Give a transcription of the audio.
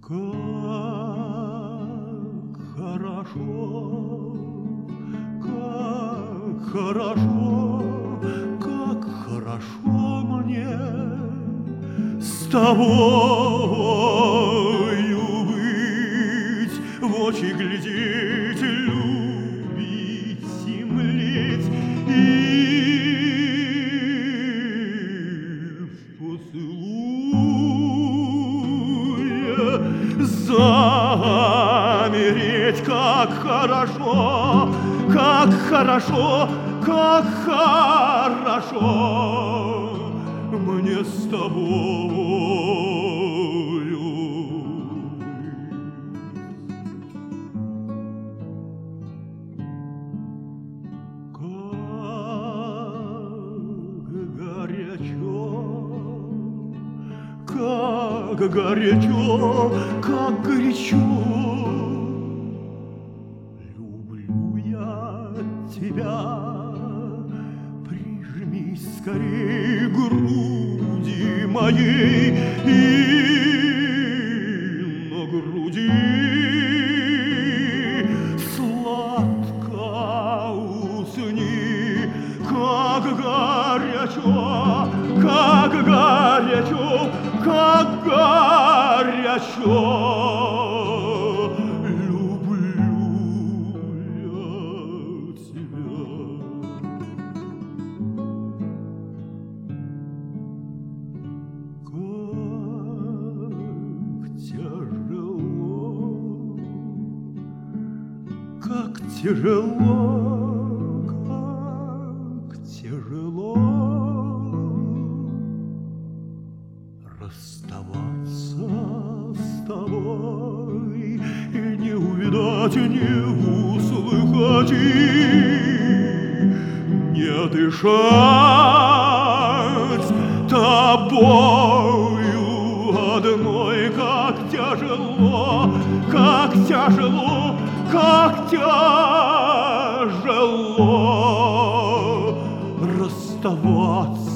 Как хорошо, как хорошо, как хорошо мне с тобою быть, в очи глядеть, любить и млеть, и в поцелуе замереть. Как хорошо, как хорошо, как хорошо мне с тобою. Как горячо, как горячо люблю я тебя. Прижмись скорей к груди моей, и на груди сладко усни. Как горячо, как горячо, как горячо люблю я тебя. Как тяжело, как тяжело расставаться с тобой и не увидать, не услыхать, и не дышать тобою одной. Как тяжело, как тяжело, как тяжело расставаться